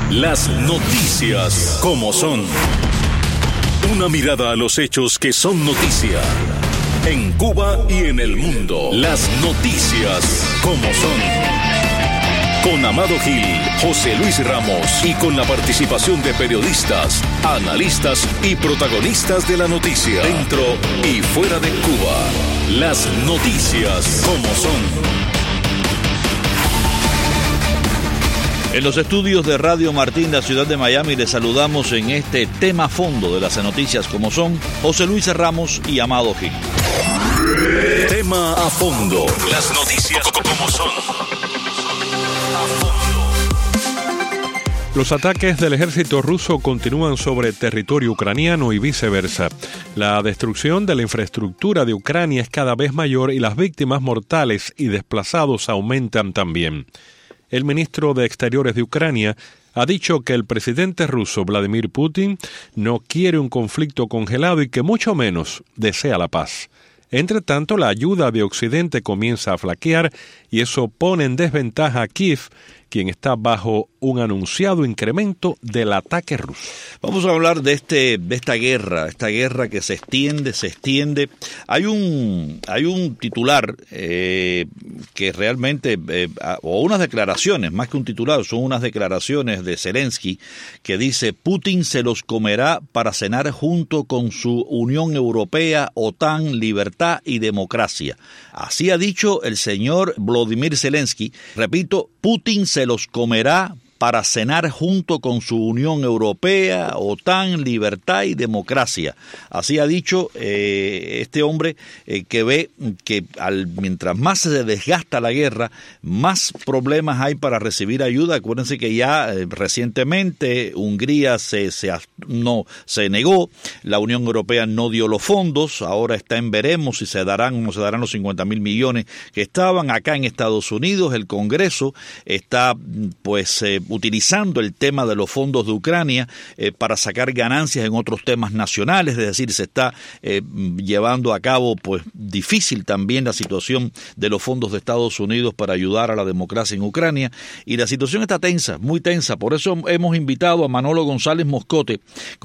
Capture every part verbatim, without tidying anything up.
Las noticias como son. Una mirada a los hechos que son noticia. En Cuba y en el mundo. Las noticias como son. Con Amado Gil, José Luis Ramos y con la participación de periodistas, analistas y protagonistas de la noticia. Dentro y fuera de Cuba. Las noticias como son. En los estudios de Radio Martín, la ciudad de Miami, les saludamos en este tema a fondo de las noticias como son, José Luis Ramos y Amado Gil. Tema a fondo. Las noticias como son. A fondo. Los ataques del ejército ruso continúan sobre territorio ucraniano y viceversa. La destrucción de la infraestructura de Ucrania es cada vez mayor y las víctimas mortales y desplazados aumentan también. El ministro de Exteriores de Ucrania ha dicho que el presidente ruso Vladimir Putin no quiere un conflicto congelado y que mucho menos desea la paz. Entre tanto, la ayuda de Occidente comienza a flaquear y eso pone en desventaja a Kiev, quien está bajo un anunciado incremento del ataque ruso. Vamos a hablar de este de esta guerra, esta guerra que se extiende, se extiende. Hay un hay un titular eh, que realmente, eh, o unas declaraciones, más que un titular, son unas declaraciones de Zelensky que dice: Putin se los comerá para cenar junto con su Unión Europea, OTAN, libertad y democracia. Así ha dicho el señor Volodymyr Zelensky. Repito, Putin se los comerá para cenar junto con su Unión Europea, OTAN, libertad y democracia. Así ha dicho eh, este hombre eh, que ve que al, mientras más se desgasta la guerra, más problemas hay para recibir ayuda. Acuérdense que ya eh, recientemente Hungría se, se, no, se negó, la Unión Europea no dio los fondos, ahora está en veremos si se darán o no se darán los cincuenta mil millones que estaban. Acá en Estados Unidos el Congreso está pues eh, utilizando el tema de los fondos de Ucrania eh, para sacar ganancias en otros temas nacionales, es decir, se está eh, llevando a cabo pues difícil también la situación de los fondos de Estados Unidos para ayudar a la democracia en Ucrania, y la situación está tensa, muy tensa. Por eso hemos invitado a Manolo González Moscote,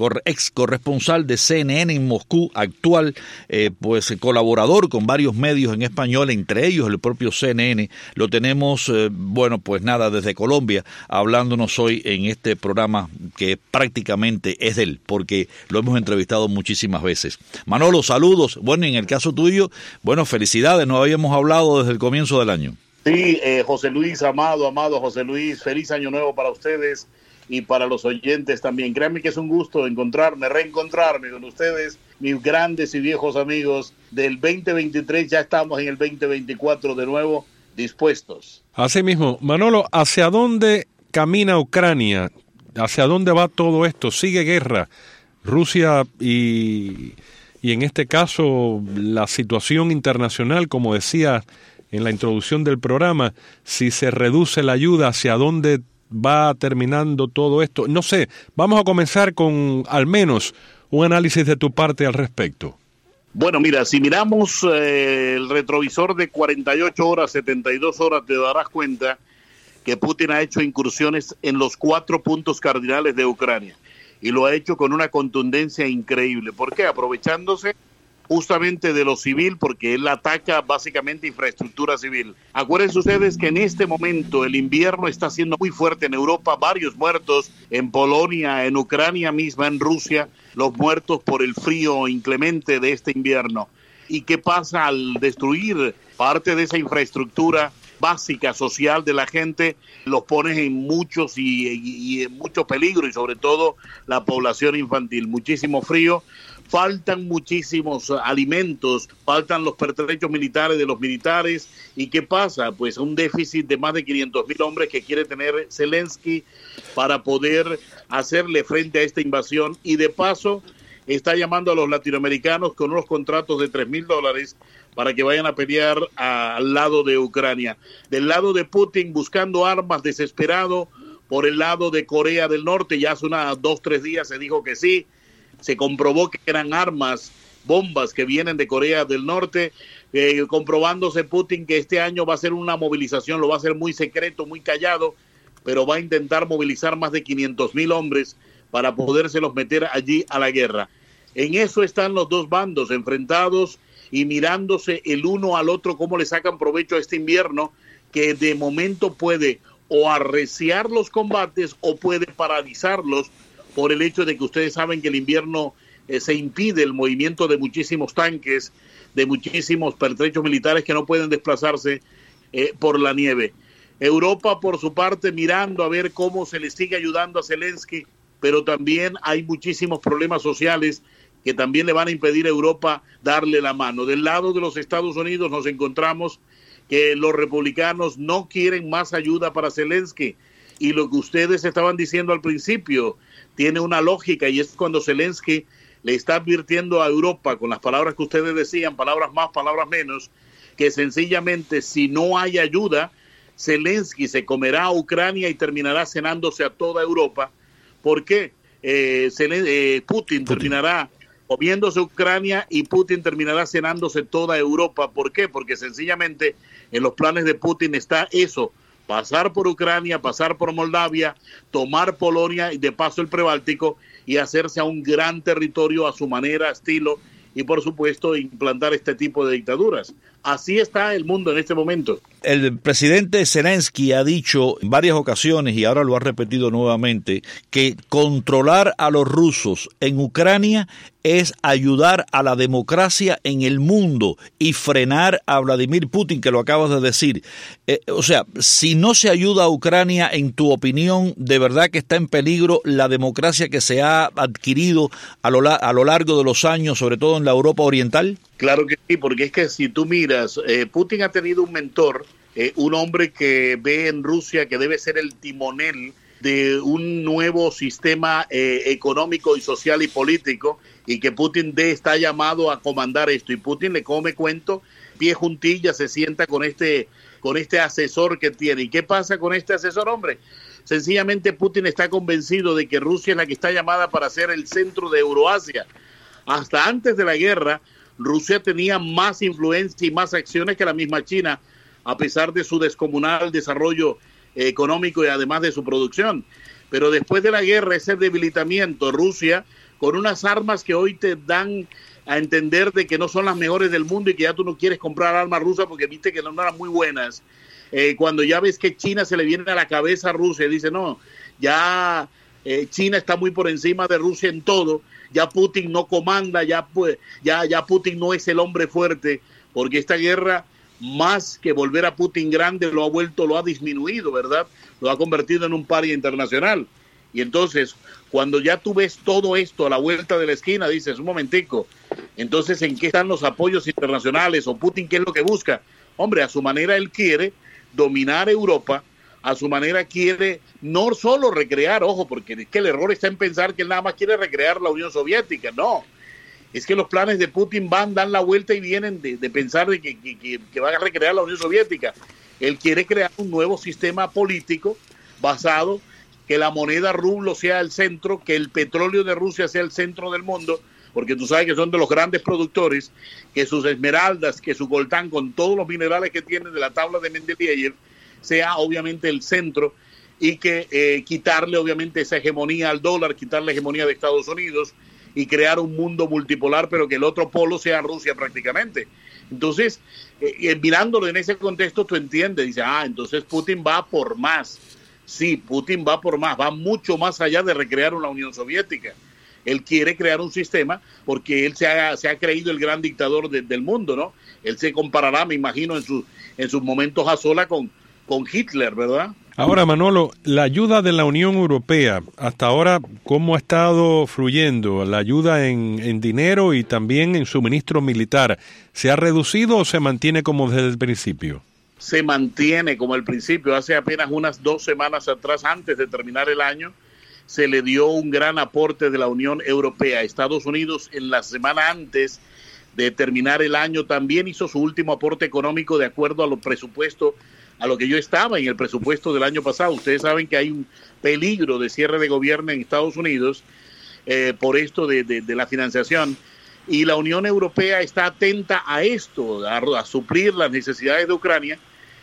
ex corresponsal de C N N en Moscú, actual eh, pues colaborador con varios medios en español, entre ellos el propio C N N. Lo tenemos, eh, bueno, pues nada, desde Colombia, hablando hablándonos hoy en este programa que prácticamente es de él, porque lo hemos entrevistado muchísimas veces. Manolo, saludos. Bueno, en el caso tuyo, bueno, felicidades, no habíamos hablado desde el comienzo del año. Sí, eh, José Luis, amado, amado José Luis, feliz año nuevo para ustedes y para los oyentes también. Créanme que es un gusto encontrarme, reencontrarme con ustedes, mis grandes y viejos amigos del veinte veintitrés, ya estamos en el veinte veinticuatro de nuevo, dispuestos. Así mismo, Manolo, ¿hacia dónde camina Ucrania? ¿Hacia dónde va todo esto? ¿Sigue guerra? Rusia y, y en este caso la situación internacional, como decía en la introducción del programa, si se reduce la ayuda, ¿hacia dónde va terminando todo esto? No sé, vamos a comenzar con al menos un análisis de tu parte al respecto. Bueno, mira, si miramos eh, el retrovisor de cuarenta y ocho horas, setenta y dos horas, te darás cuenta que Putin ha hecho incursiones en los cuatro puntos cardinales de Ucrania y lo ha hecho con una contundencia increíble. ¿Por qué? Aprovechándose justamente de lo civil, porque él ataca básicamente infraestructura civil. Acuérdense ustedes que en este momento el invierno está siendo muy fuerte en Europa, varios muertos en Polonia, en Ucrania misma, en Rusia, los muertos por el frío inclemente de este invierno. ¿Y qué pasa al destruir parte de esa infraestructura básica, social de la gente? Los pones en muchos y, y, y en mucho peligro, y sobre todo la población infantil. Muchísimo frío, faltan muchísimos alimentos, faltan los pertrechos militares de los militares. ¿Y qué pasa? Pues un déficit de más de quinientos mil hombres que quiere tener Zelensky para poder hacerle frente a esta invasión, y de paso está llamando a los latinoamericanos con unos contratos de tres mil dólares para que vayan a pelear a, al lado de Ucrania. Del lado de Putin, buscando armas, desesperado. Por el lado de Corea del Norte, ya hace unas dos, tres días se dijo que sí, se comprobó que eran armas, bombas que vienen de Corea del Norte, eh, comprobándose Putin que este año va a ser una movilización, lo va a hacer muy secreto, muy callado, pero va a intentar movilizar más de quinientos mil hombres para podérselos meter allí a la guerra. En eso están los dos bandos enfrentados y mirándose el uno al otro cómo le sacan provecho a este invierno que de momento puede o arreciar los combates o puede paralizarlos por el hecho de que ustedes saben que el invierno eh, se impide el movimiento de muchísimos tanques, de muchísimos pertrechos militares que no pueden desplazarse eh, por la nieve. Europa, por su parte, mirando a ver cómo se le sigue ayudando a Zelensky, pero también hay muchísimos problemas sociales que también le van a impedir a Europa darle la mano. Del lado de los Estados Unidos nos encontramos que los republicanos no quieren más ayuda para Zelensky, y lo que ustedes estaban diciendo al principio tiene una lógica, y es cuando Zelensky le está advirtiendo a Europa, con las palabras que ustedes decían, palabras más, palabras menos, que sencillamente si no hay ayuda, Zelensky se comerá a Ucrania y terminará cenándose a toda Europa. ¿Por qué? Eh, Zelen- eh, Putin, Putin terminará comiéndose Ucrania y Putin terminará cenándose toda Europa. ¿Por qué? Porque sencillamente en los planes de Putin está eso, pasar por Ucrania, pasar por Moldavia, tomar Polonia y de paso el Prebáltico y hacerse a un gran territorio a su manera, estilo, y por supuesto implantar este tipo de dictaduras. Así está el mundo en este momento. El presidente Zelensky ha dicho en varias ocasiones, y ahora lo ha repetido nuevamente, que controlar a los rusos en Ucrania es ayudar a la democracia en el mundo y frenar a Vladimir Putin, que lo acabas de decir. Eh, o sea, si no se ayuda a Ucrania, en tu opinión, ¿de verdad que está en peligro la democracia que se ha adquirido a lo, a lo largo de los años, sobre todo en la Europa oriental? Claro que sí, porque es que si tú miras, eh, Putin ha tenido un mentor, eh, un hombre que ve en Rusia que debe ser el timonel de un nuevo sistema eh, económico y social y político, y que Putin de está llamado a comandar esto, y Putin le come cuento, pie juntilla, se sienta con este, con este asesor que tiene. ¿Y qué pasa con este asesor, hombre? Sencillamente Putin está convencido de que Rusia es la que está llamada para ser el centro de Euroasia. Hasta antes de la guerra, Rusia tenía más influencia y más acciones que la misma China, a pesar de su descomunal desarrollo eh, económico y además de su producción. Pero después de la guerra, ese debilitamiento, Rusia, con unas armas que hoy te dan a entender de que no son las mejores del mundo y que ya tú no quieres comprar armas rusas porque viste que no eran muy buenas. Eh, cuando ya ves que China se le viene a la cabeza a Rusia y dice, no, ya eh, China está muy por encima de Rusia en todo, ya Putin no comanda, ya, pues, ya, ya Putin no es el hombre fuerte, porque esta guerra, más que volver a Putin grande, lo ha vuelto, lo ha disminuido, ¿verdad? Lo ha convertido en un paria internacional. Y entonces, cuando ya tú ves todo esto a la vuelta de la esquina, dices, un momentico, entonces, ¿en qué están los apoyos internacionales? ¿O Putin qué es lo que busca? Hombre, a su manera él quiere dominar Europa, a su manera quiere no solo recrear, ojo, porque es que el error está en pensar que él nada más quiere recrear la Unión Soviética, no. Es que los planes de Putin van, dan la vuelta y vienen de, de pensar de que, que, que van a recrear la Unión Soviética. Él quiere crear un nuevo sistema político basado que la moneda rublo sea el centro, que el petróleo de Rusia sea el centro del mundo, porque tú sabes que son de los grandes productores, que sus esmeraldas, que su coltán con todos los minerales que tienen de la tabla de Mendeleev sea obviamente el centro, y que eh, quitarle obviamente esa hegemonía al dólar, quitarle la hegemonía de Estados Unidos y crear un mundo multipolar, pero que el otro polo sea Rusia prácticamente. Entonces, eh, mirándolo en ese contexto, tú entiendes, dice, ah, entonces Putin va por más. Sí, Putin va por más, va mucho más allá de recrear una Unión Soviética. Él quiere crear un sistema porque él se ha, se ha creído el gran dictador de, del mundo, ¿no? Él se comparará, me imagino, en, su, en sus momentos a sola con, con Hitler, ¿verdad? Ahora, Manolo, la ayuda de la Unión Europea, hasta ahora, ¿cómo ha estado fluyendo? ¿La ayuda en, en dinero y también en suministro militar, se ha reducido o se mantiene como desde el principio? Se mantiene como el principio. Hace apenas unas dos semanas atrás, antes de terminar el año, se le dio un gran aporte de la Unión Europea. Estados Unidos, en la semana antes de terminar el año, también hizo su último aporte económico de acuerdo a los presupuestos, a lo que yo estaba en el presupuesto del año pasado. Ustedes saben que hay un peligro de cierre de gobierno en Estados Unidos eh, por esto de, de, de la financiación, y la Unión Europea está atenta a esto, a, a suplir las necesidades de Ucrania,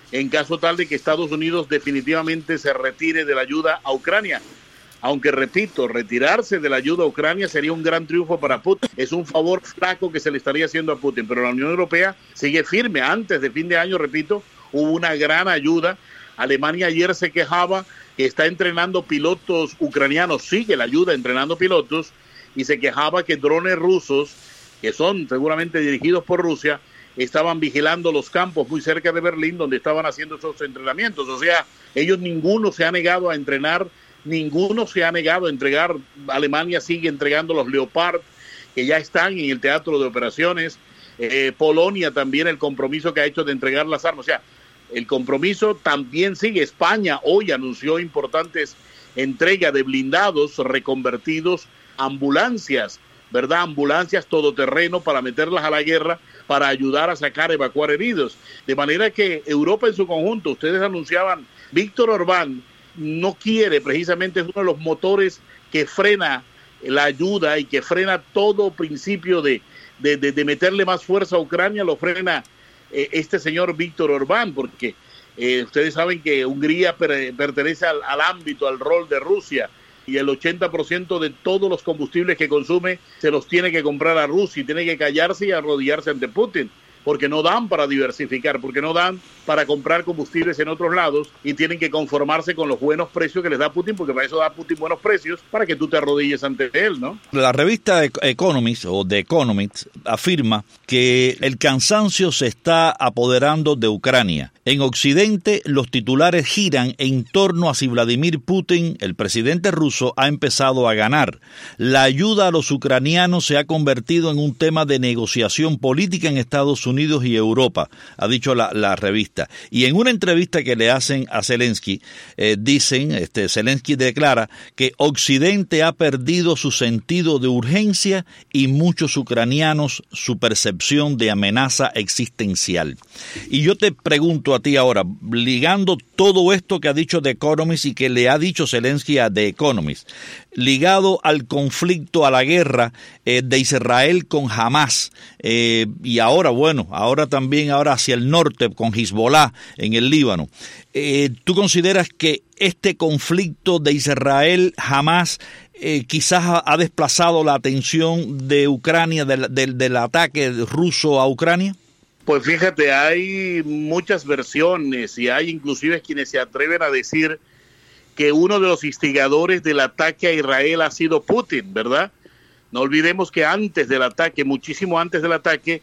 en caso tal de que Estados Unidos definitivamente se retire de la ayuda a Ucrania. Aunque, repito, retirarse de la ayuda a Ucrania sería un gran triunfo para Putin. Es un favor flaco que se le estaría haciendo a Putin, pero la Unión Europea sigue firme. Antes de fin de año, repito, hubo una gran ayuda. Alemania ayer se quejaba que está entrenando pilotos ucranianos, sigue la ayuda entrenando pilotos, y se quejaba que drones rusos, que son seguramente dirigidos por Rusia, estaban vigilando los campos muy cerca de Berlín donde estaban haciendo esos entrenamientos. O sea, ellos ninguno se ha negado a entrenar, ninguno se ha negado a entregar. Alemania sigue entregando los Leopard que ya están en el teatro de operaciones. Eh, Polonia también el compromiso que ha hecho de entregar las armas. O sea, el compromiso también sigue. España hoy anunció importantes entregas de blindados reconvertidos, ambulancias, ¿verdad? Ambulancias todoterreno para meterlas a la guerra, para ayudar a sacar, evacuar heridos. De manera que Europa en su conjunto, ustedes anunciaban, Víctor Orbán no quiere, precisamente es uno de los motores que frena la ayuda y que frena todo principio de, de, de, de meterle más fuerza a Ucrania, lo frena eh, este señor Víctor Orbán, porque eh, ustedes saben que Hungría per, pertenece al, al ámbito, al rol de Rusia, y el ochenta por ciento de todos los combustibles que consume se los tiene que comprar a Rusia y tiene que callarse y arrodillarse ante Putin, porque no dan para diversificar, porque no dan para comprar combustibles en otros lados y tienen que conformarse con los buenos precios que les da Putin, porque para eso da Putin buenos precios, para que tú te arrodilles ante él, ¿no? La revista Economist o The Economist afirma que el cansancio se está apoderando de Ucrania. En Occidente, los titulares giran en torno a si Vladimir Putin, el presidente ruso, ha empezado a ganar. La ayuda a los ucranianos se ha convertido en un tema de negociación política en Estados Unidos y Europa, ha dicho la, la revista. Y en una entrevista que le hacen a Zelensky, eh, dicen, este, Zelensky declara que Occidente ha perdido su sentido de urgencia y muchos ucranianos su percepción de amenaza existencial. Y yo te pregunto a ti ahora, ligando todo esto que ha dicho The Economist y que le ha dicho Zelensky a The Economist, ligado al conflicto, a la guerra eh, de Israel con Hamas, eh, y ahora, bueno, ahora también ahora hacia el norte con Hezbollah en el Líbano. Eh, ¿Tú consideras que este conflicto de Israel-Hamas eh, quizás ha, ha desplazado la atención de Ucrania, del, del, del ataque ruso a Ucrania? Pues fíjate, hay muchas versiones y hay inclusive quienes se atreven a decir que uno de los instigadores del ataque a Israel ha sido Putin, ¿verdad? No olvidemos que antes del ataque, muchísimo antes del ataque,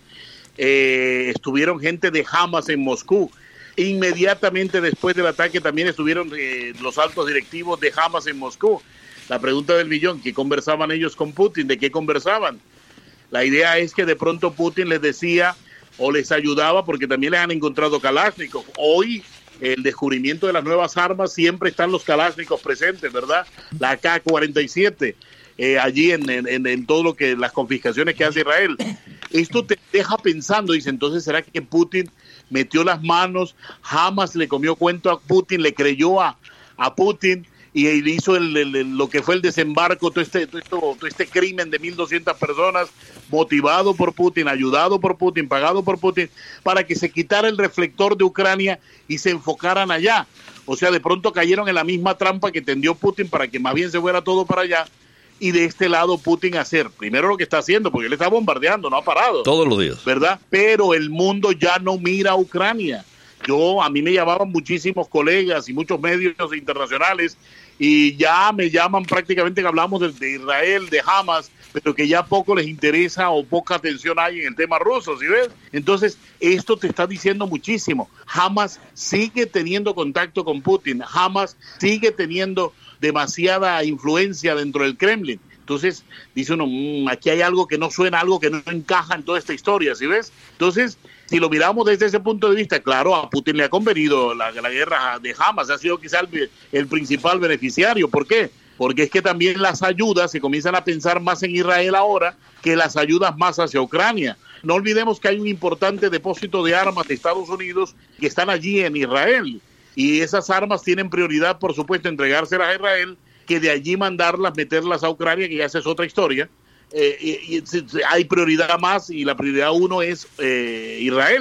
eh, estuvieron gente de Hamas en Moscú. Inmediatamente después del ataque también estuvieron eh, los altos directivos de Hamas en Moscú. La pregunta del millón, ¿qué conversaban ellos con Putin? ¿De qué conversaban? La idea es que de pronto Putin les decía o les ayudaba, porque también les han encontrado Kalashnikov. Hoy, el descubrimiento de las nuevas armas, siempre están los Kalashnikov presentes, ¿verdad? La A K cuarenta y siete, eh, allí en, en, en todo lo que, las confiscaciones que hace Israel. Esto te deja pensando, dice, entonces, ¿será que Putin metió las manos? Hamas le comió cuento a Putin, le creyó a, a Putin, y él hizo el, el, lo que fue el desembarco, todo este, todo, esto, todo este crimen de mil doscientas personas, motivado por Putin, ayudado por Putin, pagado por Putin, para que se quitara el reflector de Ucrania y se enfocaran allá. O sea, de pronto cayeron en la misma trampa que tendió Putin para que más bien se fuera todo para allá, y de este lado Putin hacer primero lo que está haciendo, porque él está bombardeando, no ha parado. Todos los días. ¿Verdad? Pero el mundo ya no mira a Ucrania. Yo, a mí me llamaban muchísimos colegas y muchos medios internacionales, y ya me llaman prácticamente que hablamos de, de Israel, de Hamas, pero que ya poco les interesa o poca atención hay en el tema ruso, ¿sí ves? Entonces, esto te está diciendo muchísimo. Hamas sigue teniendo contacto con Putin, Hamas sigue teniendo demasiada influencia dentro del Kremlin. Entonces, dice uno, mmm, aquí hay algo que no suena, algo que no encaja en toda esta historia, ¿sí ves? Entonces, si lo miramos desde ese punto de vista, claro, a Putin le ha convenido la, la guerra de Hamas, ha sido quizá el, el principal beneficiario. ¿Por qué? Porque es que también las ayudas se comienzan a pensar más en Israel ahora que las ayudas más hacia Ucrania. No olvidemos que hay un importante depósito de armas de Estados Unidos que están allí en Israel, y esas armas tienen prioridad, por supuesto, entregárselas a Israel, que de allí mandarlas, meterlas a Ucrania, que ya esa es otra historia. Eh, y, y hay prioridad más, y la prioridad uno es eh, Israel.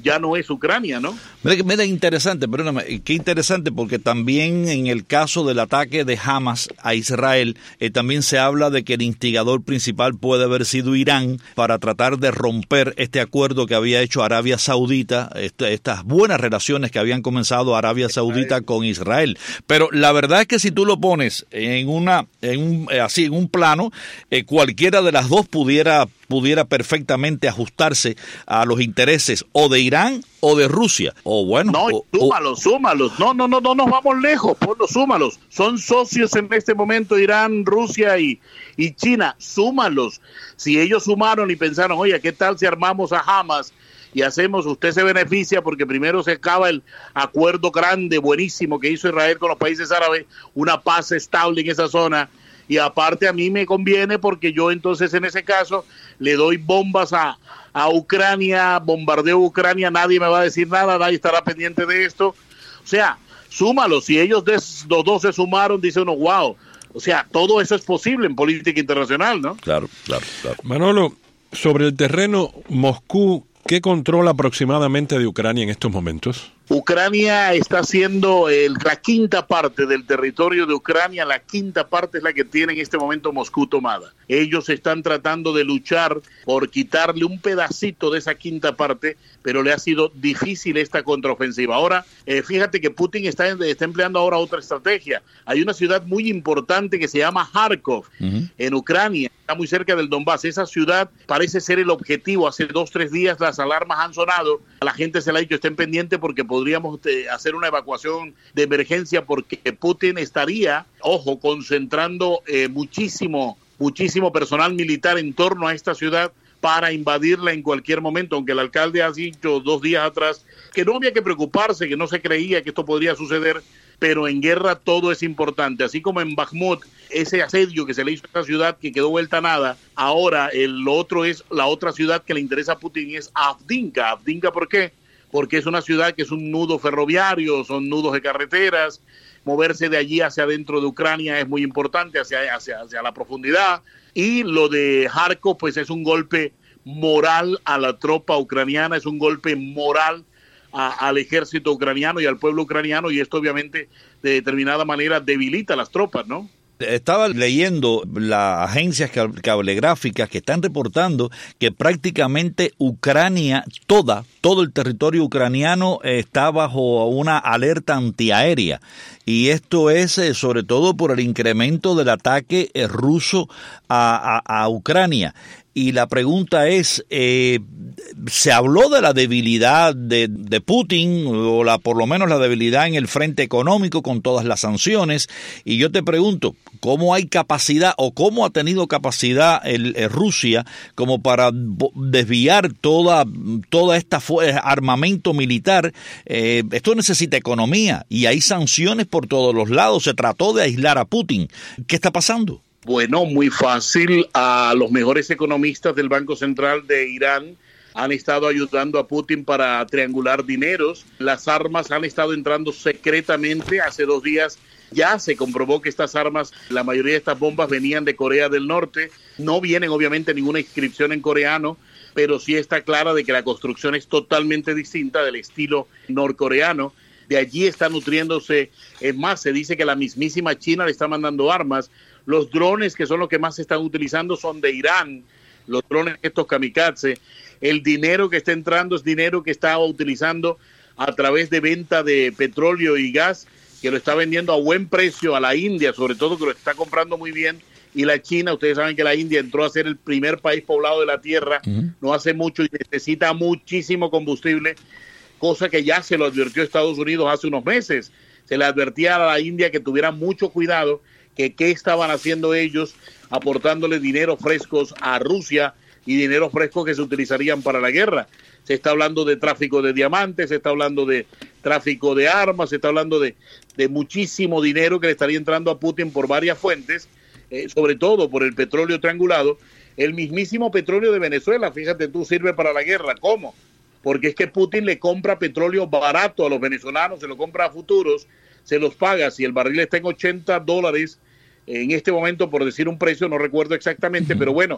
ya no es Ucrania, ¿no? Mira, mira interesante, perdóname, qué interesante, porque también en el caso del ataque de Hamas a Israel, eh, también se habla de que el instigador principal puede haber sido Irán para tratar de romper este acuerdo que había hecho Arabia Saudita, este, estas buenas relaciones que habían comenzado Arabia Saudita con Israel. Pero la verdad es que si tú lo pones en una, en un, así, en un plano, eh, cualquiera de las dos pudiera pudiera perfectamente ajustarse a los intereses o de Irán o de Rusia, o bueno... No, o, súmalos, o... súmalos, no, no, no, no nos vamos lejos, ponlos, súmalos, son socios en este momento Irán, Rusia y, y China, súmalos, si ellos sumaron y pensaron, oye, ¿qué tal si armamos a Hamas y hacemos, usted se beneficia porque primero se acaba el acuerdo grande, buenísimo que hizo Israel con los países árabes, una paz estable en esa zona, y aparte a mí me conviene porque yo entonces en ese caso le doy bombas a, a Ucrania, bombardeo Ucrania, nadie me va a decir nada, nadie estará pendiente de esto. O sea, súmalo, si ellos des, los dos se sumaron, dice uno, wow, o sea, todo eso es posible en política internacional, ¿no? Claro, claro, claro. Manolo, sobre el terreno, Moscú, ¿qué controla aproximadamente de Ucrania en estos momentos? Ucrania está haciendo el, la quinta parte del territorio de Ucrania, la quinta parte es la que tiene en este momento Moscú tomada. Ellos están tratando de luchar por quitarle un pedacito de esa quinta parte, pero le ha sido difícil esta contraofensiva. Ahora, eh, fíjate que Putin está, está empleando ahora otra estrategia. Hay una ciudad muy importante que se llama Kharkov, uh-huh. en Ucrania, está muy cerca del Donbass. Esa ciudad parece ser el objetivo. Hace dos, tres días las alarmas han sonado. A la gente se le ha dicho, estén pendientes porque podríamos eh, hacer una evacuación de emergencia porque Putin estaría, ojo, concentrando eh, muchísimo, muchísimo personal militar en torno a esta ciudad para invadirla en cualquier momento, aunque el alcalde ha dicho dos días atrás que no había que preocuparse, que no se creía que esto podría suceder, pero en guerra todo es importante, así como en Bakhmut, ese asedio que se le hizo a esta ciudad que quedó vuelta a nada, ahora el otro es, la otra ciudad que le interesa a Putin es Avdiivka. Avdiivka, ¿por qué? Porque es una ciudad que es un nudo ferroviario, son nudos de carreteras, moverse de allí hacia adentro de Ucrania es muy importante, hacia, hacia, hacia la profundidad, y lo de Kharkov pues es un golpe moral a la tropa ucraniana, es un golpe moral a, al ejército ucraniano y al pueblo ucraniano, y esto obviamente de determinada manera debilita a las tropas, ¿no? Estaba leyendo las agencias cablegráficas que están reportando que prácticamente Ucrania, toda, todo el territorio ucraniano está bajo una alerta antiaérea. Y esto es eh, sobre todo por el incremento del ataque eh, ruso a, a, a Ucrania. Y la pregunta es, eh, ¿se habló de la debilidad de, de Putin, o la, por lo menos la debilidad en el frente económico con todas las sanciones? Y yo te pregunto, ¿cómo hay capacidad o cómo ha tenido capacidad el, el Rusia como para desviar toda, toda esta armamento militar? Eh, esto necesita economía y hay sanciones por todos los lados. Se trató de aislar a Putin. ¿Qué está pasando? Bueno, muy fácil. A los mejores economistas del Banco Central de Irán han estado ayudando a Putin para triangular dineros. Las armas han estado entrando secretamente. Hace dos días ya se comprobó que estas armas, la mayoría de estas bombas venían de Corea del Norte. No vienen obviamente ninguna inscripción en coreano, pero sí está clara de que la construcción es totalmente distinta del estilo norcoreano. De allí está nutriéndose. Es más, se dice que la mismísima China le está mandando armas. Los drones, que son los que más se están utilizando, son de Irán, los drones estos kamikaze. El dinero que está entrando es dinero que está utilizando a través de venta de petróleo y gas, que lo está vendiendo a buen precio a la India, sobre todo que lo está comprando muy bien, y la China. Ustedes saben que la India entró a ser el primer país poblado de la Tierra, uh-huh. no hace mucho, y necesita muchísimo combustible, cosa que ya se lo advirtió Estados Unidos hace unos meses. Se le advertía a la India que tuviera mucho cuidado, que qué estaban haciendo ellos, aportándole dinero frescos a Rusia y dinero fresco que se utilizarían para la guerra. Se está hablando de tráfico de diamantes, se está hablando de tráfico de armas, se está hablando de, de muchísimo dinero que le estaría entrando a Putin por varias fuentes, eh, sobre todo por el petróleo triangulado. El mismísimo petróleo de Venezuela, fíjate tú, sirve para la guerra. ¿Cómo? Porque es que Putin le compra petróleo barato a los venezolanos, se lo compra a futuros, se los paga. Si el barril está en ochenta dólares en este momento, por decir un precio, no recuerdo exactamente, uh-huh. pero bueno,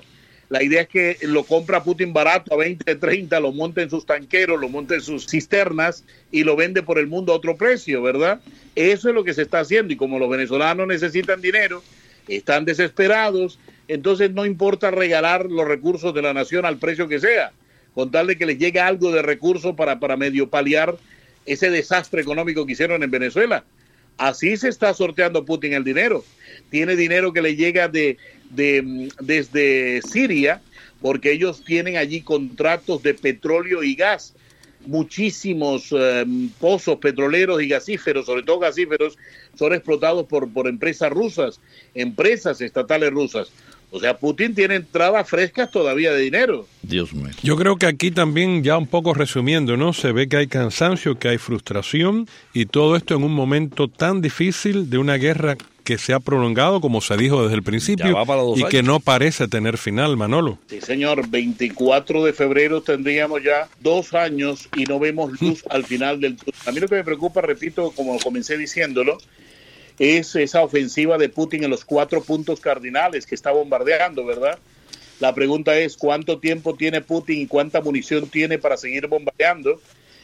La idea es que lo compra Putin barato a veinte, treinta, lo monta en sus tanqueros, lo monta en sus cisternas y lo vende por el mundo a otro precio, ¿verdad? Eso es lo que se está haciendo, y como los venezolanos necesitan dinero, están desesperados, entonces no importa regalar los recursos de la nación al precio que sea, con tal de que les llegue algo de recursos para, para medio paliar ese desastre económico que hicieron en Venezuela. Así se está sorteando Putin el dinero. Tiene dinero que le llega de, de desde Siria, porque ellos tienen allí contratos de petróleo y gas. Muchísimos eh, pozos petroleros y gasíferos, sobre todo gasíferos, son explotados por, por empresas rusas, empresas estatales rusas. O sea, Putin tiene entradas frescas todavía de dinero. Dios mío. Yo creo que aquí también, ya un poco resumiendo, ¿no? Se ve que hay cansancio, que hay frustración, y todo esto en un momento tan difícil de una guerra que se ha prolongado, como se dijo desde el principio, y años. Que no parece tener final, Manolo. Sí, señor, veinticuatro de febrero tendríamos ya dos años y no vemos luz al final del túnel. A mí lo que me preocupa, repito, como comencé diciéndolo, es esa ofensiva de Putin en los cuatro puntos cardinales que está bombardeando, ¿verdad? La pregunta es cuánto tiempo tiene Putin y cuánta munición tiene para seguir bombardeando,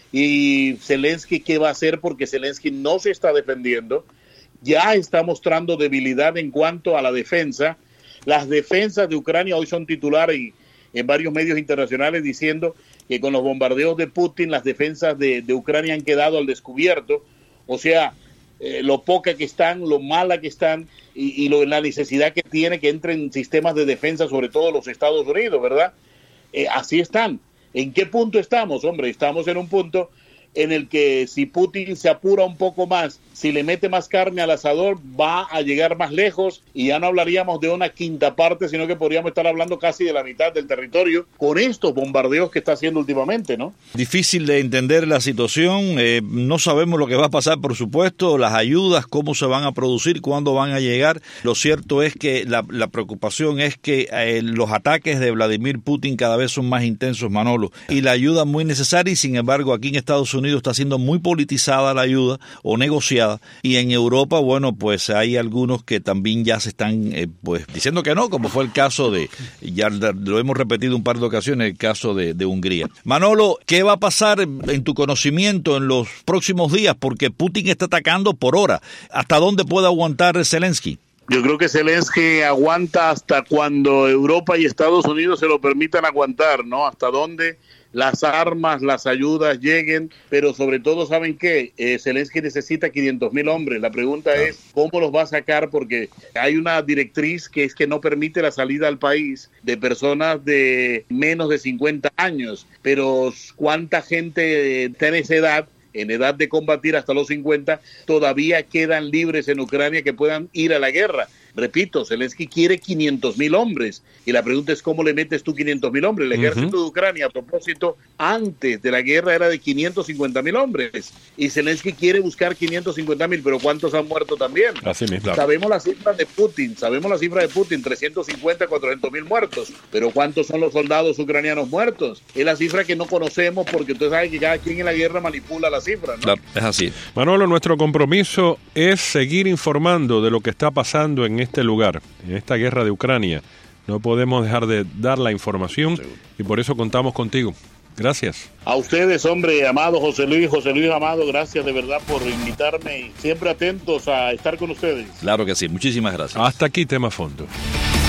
y Zelensky qué va a hacer, porque Zelensky no se está defendiendo, ya está mostrando debilidad en cuanto a la defensa. Las defensas de Ucrania hoy son titulares y en varios medios internacionales diciendo que con los bombardeos de Putin las defensas de, de Ucrania han quedado al descubierto, o sea, Eh, lo poca que están, lo mala que están, y, y lo, la necesidad que tiene que entren sistemas de defensa, sobre todo los Estados Unidos, ¿verdad? Eh, así están. ¿En qué punto estamos? Hombre, estamos en un punto en el que si Putin se apura un poco más, si le mete más carne al asador, va a llegar más lejos, y ya no hablaríamos de una quinta parte, sino que podríamos estar hablando casi de la mitad del territorio con estos bombardeos que está haciendo últimamente, ¿no? Difícil de entender la situación, eh, no sabemos lo que va a pasar, por supuesto, las ayudas, cómo se van a producir, cuándo van a llegar. Lo cierto es que la, la preocupación es que eh, los ataques de Vladimir Putin cada vez son más intensos, Manolo, y la ayuda muy necesaria, y sin embargo aquí en Estados Unidos está siendo muy politizada la ayuda o negociada, y en Europa, bueno, pues hay algunos que también ya se están eh, pues diciendo que no, como fue el caso de, ya lo hemos repetido un par de ocasiones, el caso de, de Hungría. Manolo, ¿qué va a pasar en tu conocimiento en los próximos días? Porque Putin está atacando por hora. ¿Hasta dónde puede aguantar Zelensky? Yo creo que Zelensky aguanta hasta cuando Europa y Estados Unidos se lo permitan aguantar, ¿no? Hasta dónde las armas, las ayudas lleguen, pero sobre todo, ¿saben qué? Eh, Zelensky necesita quinientos mil hombres. La pregunta es, ¿cómo los va a sacar? Porque hay una directriz que es que no permite la salida al país de personas de menos de cincuenta años, pero ¿cuánta gente está en esa edad, en edad de combatir hasta los cincuenta, todavía quedan libres en Ucrania que puedan ir a la guerra? Repito, Zelensky quiere quinientos mil hombres, y la pregunta es cómo le metes tú quinientos mil hombres. El ejército uh-huh. de Ucrania, a propósito, antes de la guerra era de quinientos cincuenta mil hombres, y Zelensky quiere buscar quinientos cincuenta mil, pero ¿cuántos han muerto también? Así mismo. Sabemos la cifra de Putin, sabemos la cifra de Putin, trescientos cincuenta, cuatrocientos mil muertos, pero ¿cuántos son los soldados ucranianos muertos? Es la cifra que no conocemos, porque usted sabe que cada quien en la guerra manipula la cifra, ¿no? Claro, es así. Manolo, nuestro compromiso es seguir informando de lo que está pasando en este lugar, en esta guerra de Ucrania. No podemos dejar de dar la información, seguro, y por eso contamos contigo. Gracias. A ustedes, hombre, amado José Luis, José Luis Amado, gracias de verdad por invitarme, y siempre atentos a estar con ustedes. Claro que sí, muchísimas gracias. Hasta aquí Tema Fondo.